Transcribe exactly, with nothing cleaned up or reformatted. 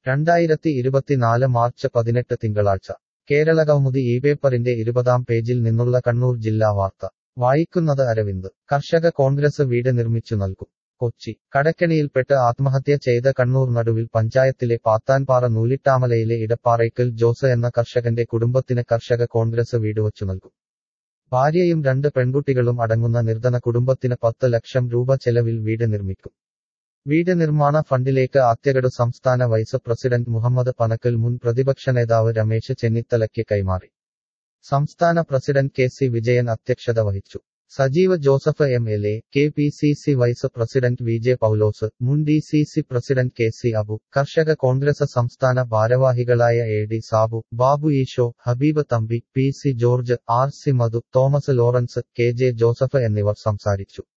രണ്ടായിരത്തി ഇരുപത്തിനാല് മാർച്ച് പതിനെട്ട് തിങ്കളാഴ്ച കേരള കൗമുദി ഈ പേപ്പറിന്റെ ഇരുപതാം പേജിൽ നിന്നുള്ള കണ്ണൂർ ജില്ലാ വാർത്ത വായിക്കുന്നത് അരവിന്ദ് കർഷക കോൺഗ്രസ് വീട് നിർമ്മിച്ചു നൽകും കൊച്ചി കടക്കെണിയിൽപ്പെട്ട് ആത്മഹത്യ ചെയ്ത കണ്ണൂർ നടുവിൽ പഞ്ചായത്തിലെ പാത്താൻപാറ നൂലിട്ടാമലയിലെ ഇടപ്പാറയ്ക്കൽ ജോസ് എന്ന കർഷകന്റെ കുടുംബത്തിന് കർഷക കോൺഗ്രസ് വീട് വച്ചു നൽകും. ഭാര്യയും രണ്ട് പെൺകുട്ടികളും അടങ്ങുന്ന നിർധന കുടുംബത്തിന് പത്ത് ലക്ഷം രൂപ ചെലവിൽ വീട് നിർമ്മിക്കും. വീട് നിർമ്മാണ ഫണ്ടിലേക്ക് ആദ്യഗഡു സംസ്ഥാന വൈസ് പ്രസിഡന്റ് മുഹമ്മദ് പനക്കൽ മുൻ പ്രതിപക്ഷ നേതാവ് രമേശ് ചെന്നിത്തലയ്ക്ക് കൈമാറി. സംസ്ഥാന പ്രസിഡന്റ് കെ സി വിജയൻ അധ്യക്ഷത വഹിച്ചു. Sajeev Joseph M L A, K P C C vice president V J Paulose, മുൻ D C C president K C Abu, Karshaka Congress സംസ്ഥാന ഭാരവാഹികളായ A D Sabu, Babu Esho, Habeeb Thampi, P C George, R C Madhu, Thomas Lawrence, K J Joseph എന്നിവർ സംസാരിച്ചു.